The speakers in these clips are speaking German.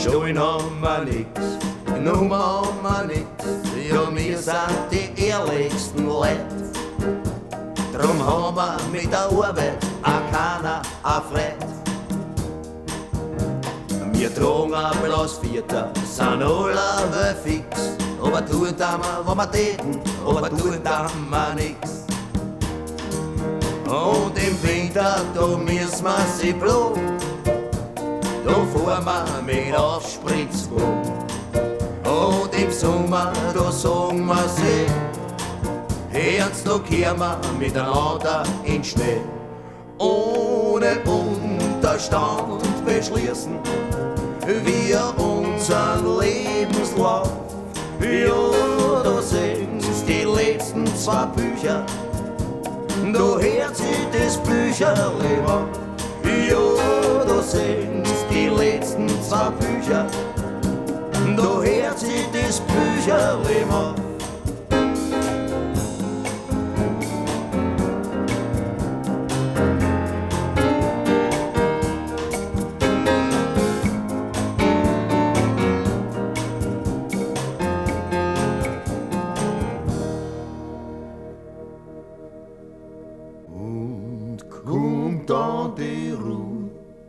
Stollen haben wir nix, Nummer haben wir nix, ja, wir sind die ehrlichsten Leute. Drum haben wir mit der Arbeit auch keiner erfreut. Wir tragen ein Blaus Vierter, sind alle fix, aber tun da wir, was wir täten, aber tun da wir nix. Und im Winter, da müssen wir sie bloß, da fahren wir mit Aufspritzbogen. Und im Sommer, da sagen wir sie, Herz, da kehren wir miteinander in Schnee. Ohne Unterstand beschließen wir unseren Lebenslauf. Ja, da sind's die letzten 2 Bücher, da hört sich das Bücherleben auf. Ja, da sind's die letzten 2 Bücher, da hört sich das Bücherleben auf. Kommt dann die Ruhe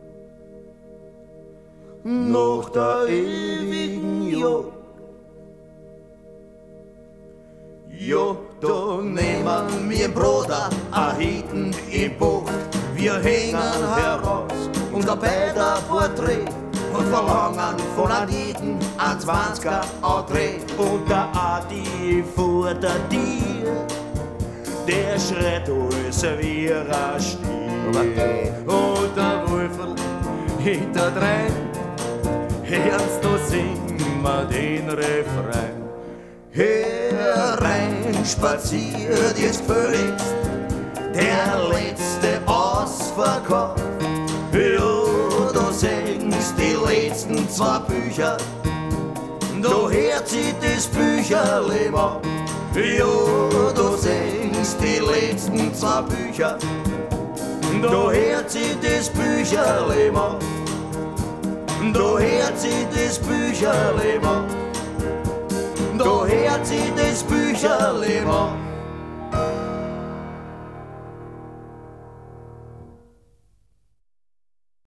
nach der ewigen Jagd. Ja, da nehmen wir Bruder a Hitten in Bucht. Wir hängen heraus unser beider Porträt und verlangen von a jeden ein 20er André. Und der Adi vor der Tier, der schreit alles wie ein Stier. Und der Wolferl hinterdrein, hörst du singen wir den Refrain. Herein spaziert jetzt völligst der letzte Ausverkauf. Ja, da sind's die letzten 2 Bücher, da hört sich das Bücherleben auf. Ja, da sind's die letzten 2 Bücher, da hört sich das Bücherleben auf. Da hört sich das Bücherleben auf. Da hört sich das Bücherleben auf.